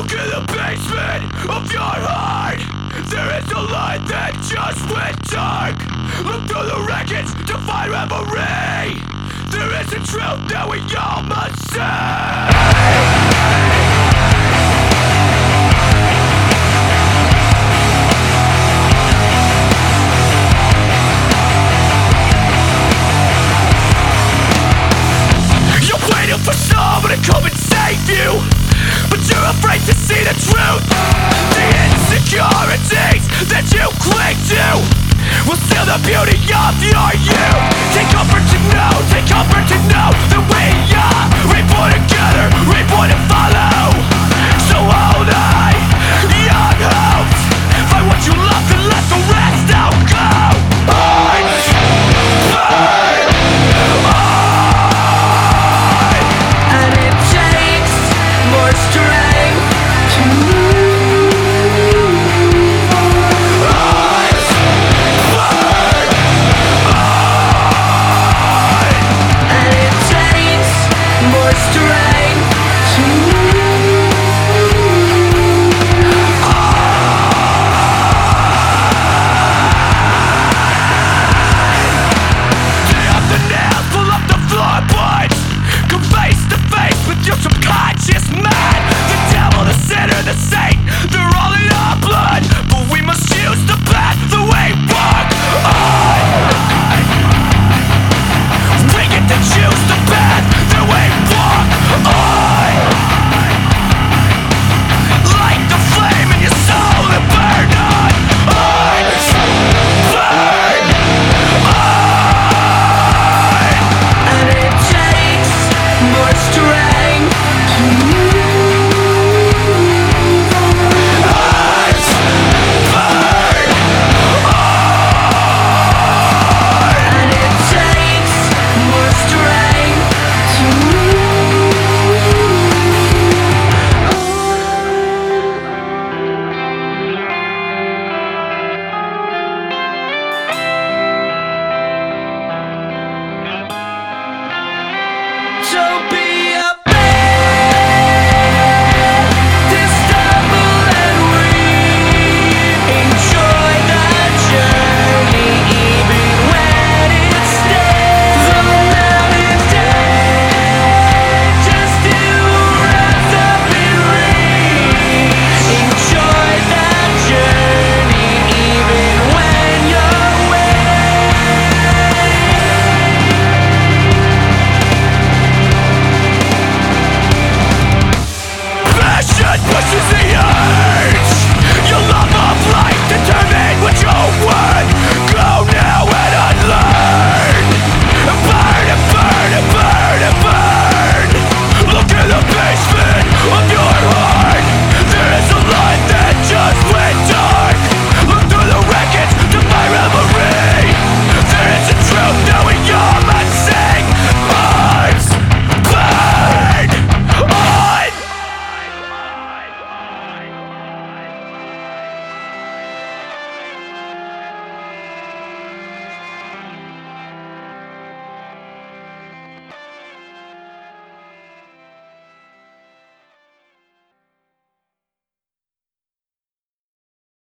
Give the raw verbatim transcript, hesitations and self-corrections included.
Look in the basement of your heart. There is a light that just went dark. Look through the wreckage to find memory. There is a truth that we all must see. For someone to come and save you, but you're afraid to see the truth. The insecurities that you cling to will steal the beauty of your youth. Take comfort to know, take comfort to know that we are reborn together, reborn to follow. So hold on, young hopes, find what you love and let the rest out go. Hearts, burn, more strength to move on. Burn on. And it takes more strength.